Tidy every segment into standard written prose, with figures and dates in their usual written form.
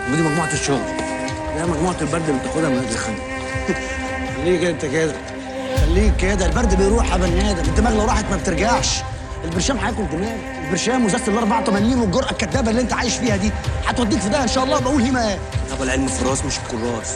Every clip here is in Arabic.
ودي مجموعة الشغل. لا مجموعة البرد اللي بتاخدها من الخن. خليك انت كده، خليك كده. البرد بيروح يا بني ادم، الدماغ لو راحت ما بترجعش. البرشام هياكل دماغ، البرشام وزازة ال 84 والجرأة الكدابة اللي انت عايش فيها دي هتوديك في ده ان شاء الله. بقول هيما ايه؟ طب العلم في الراس مش الكراس.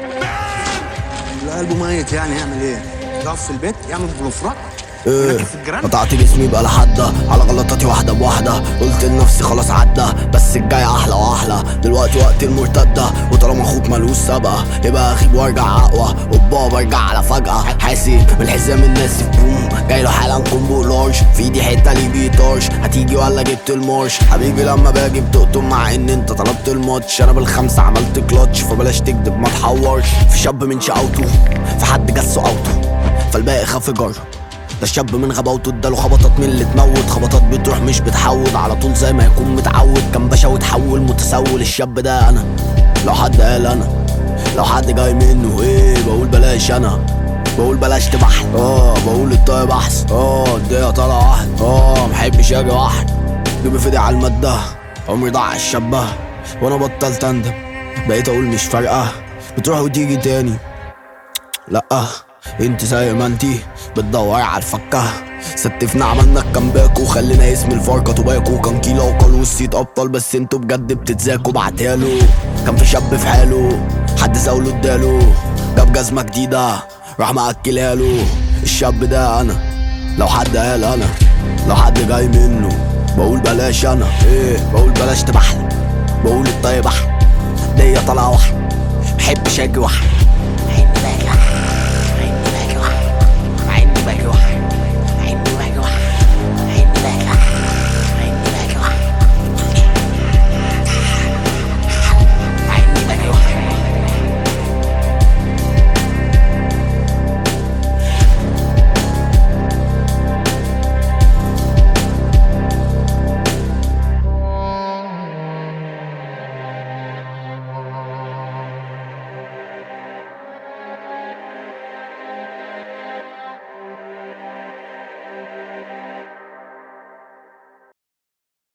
لا قلبه ميت يعني يعمل ايه؟ يقف في البيت يعمل بلوفرات. قطعت جسمي بقى لحدة على غلطاتي واحدة بواحدة. قلت لنفسي خلاص عدى، بس الجاي احلى واحلى. دلوقتي وقت المرتدة، وطالما اخوك ملوش سابقة يبقى اغيب وارجع اقوى. وبابا ارجع على فجأة، حاسب من حزام الناس في بوم. جايله حالا كومبو لارج، في ايدي حتة لي بيطارش. هتيجي ولا جبت المارش؟ حبيبي لما باجي بتقطم مع ان انت طلبت الماتش. انا بالخمسة عملت كلاتش، فبلاش تكدب ما تحورش. في شاب من شقاوته، في حد جسه اوته، فالباقي خاف يجرب. ده الشاب من غباوته اداله خبطات من اللي تموت. خبطات بتروح مش بتحود، على طول زي ما يكون متعود. كان باشا وتحول متسول. الشاب ده انا، لو حد قال انا، لو حد جاي منه ايه بقول بلاش. انا بقول بلاش تبحث، بقول الطيب احسن. الدنيا طالعه واحد، محبش اجي واحد. جيبي فدي على الماده، عمري ضاع الشبه. وانا بطلت اندم، بقيت اقول مش فارقه. بتروح وتيجي تاني، لأ انت زي ما انتي بتدوري على الفكة. ستفنا عملنا الكامباك وخلينا اسم الفرقة توباكو. كان كيلا وقال والسيت ابطال، بس انتوا بجد بتتذاكوا. بعتاله كان في شاب في حاله، حد زاوله اداله. جاب جزمة جديدة راح مأكلها له. الشاب ده انا، لو حد قال انا، لو حد جاي منه بقول بلاش. انا بقول بلاش تبحلم، بقول الطيب احلى. دي طالعة واحد، محبش اجي واحد.